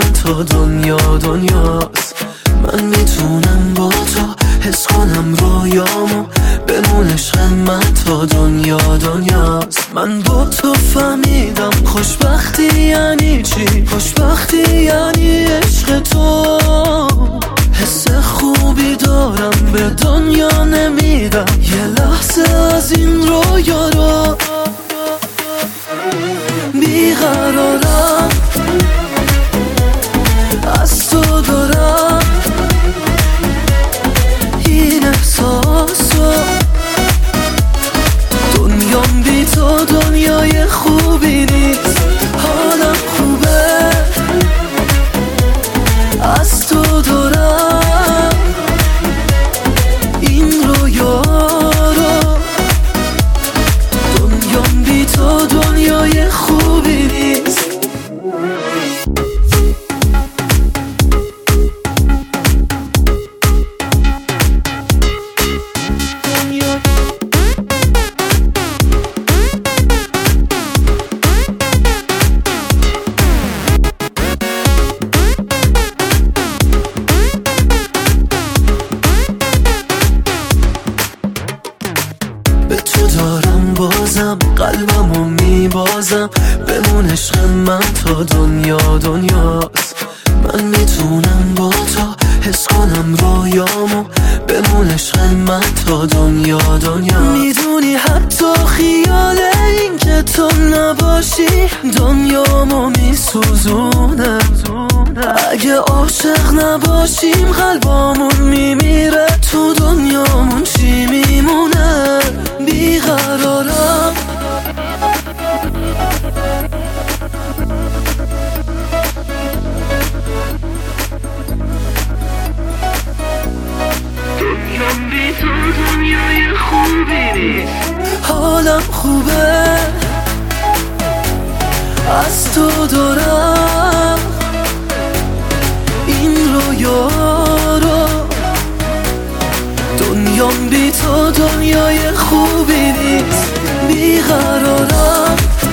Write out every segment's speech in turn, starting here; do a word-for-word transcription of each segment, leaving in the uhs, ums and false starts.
من تا دنیا دنیاست. من میتونم با تو حس کنم رویامو، بمون عشق من تا دنیا دنیاست. من با تو فهمیدم خوشبختی یعنی چی، خوشبختی یعنی عشق تو. حس خوبی دارم به دنیا نمیدم یه لحظه از این رویا رو. بیقرارم از تو دارم این احساسو، دنیام بی تو دنیای خوبی نیست. حالم خوبه از تو دارم این رویا رو، دنیام بی تو دنیای خوبی نیست. به تو دارم بازم قلبمو میبازم، بمون عشق من تا دنیا دنیاست. من میتونم با تو حس کنم رویامو، بمون عشق من تا دنیا دنیا. میدونی حتی خیال این که تو نباشی دنیامو میسوزونه. اگه عاشق نباشیم قلبامون میمیره، تو دنیامون چی میمونه؟ بیقرارم دنیام بی تو دنیای خوبی نیست. حالم خوبه از تو دارم این رویا رو، دنیام بی تو دنیای خوبی نیست. بیقرارم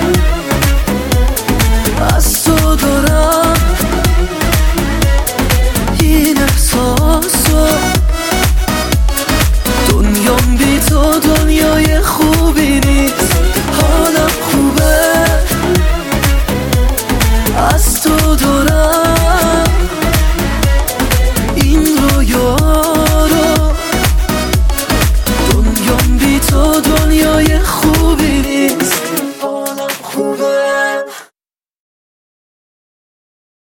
از تو دارم این احساسو، دنیام بی تو دنیای خوبی نیست. حالم خوبه از تو دارم این رویا رو، دنیام بی تو دنیای